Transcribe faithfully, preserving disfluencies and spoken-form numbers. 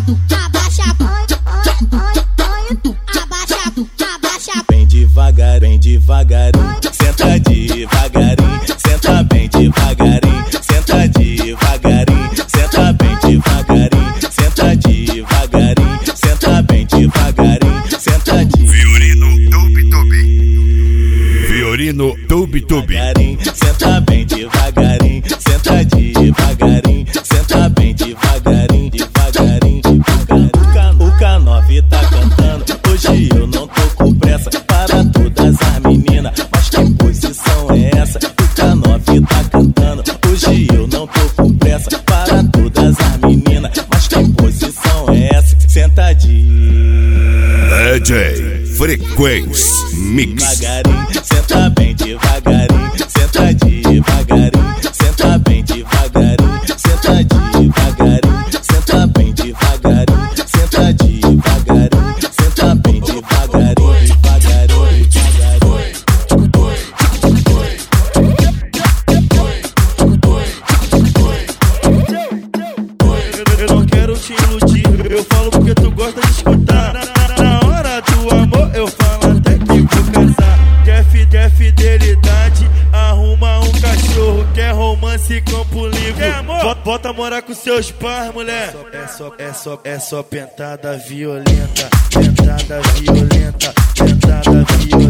abaixa, abaixa, abaixa. Bem devagar, bem devagarinho, senta devagarinho, senta bem devagarinho, senta devagarinho, senta bem devagarinho, senta devagarinho, senta bem devagarinho, senta de Fiorino Tube Tube. Fiorino Tube Tube. Senta bem devagarinho, senta devagarinho, senta bem devagarinho, devagarinho, devagarinho. O K nove tá cantando, hoje eu não tô com pressa. Para todas as meninas, mas que posição é essa? O K nove tá cantando, hoje eu não tô com pressa. Para todas as meninas, mas que posição é essa? Senta de D J Frequência Mix. devagarinho, senta bem devagarinho, senta devagarinho, senta bem devagarinho, senta devagarinho, senta bem devagarinho, senta devagarinho, senta bem devagarinho, devagarinho, devagarinho. Eu não quero te iludir, eu falo porque tu gosta de escutar. Na hora do amor eu falo até que vou casar. Quer, fi, quer fidelidade, arruma um cachorro. Quer romance, campo livre, quer amor? Bota, bota morar com seus pais, mulher. É só, é só, é só pentada violenta, pentada violenta, pentada violenta.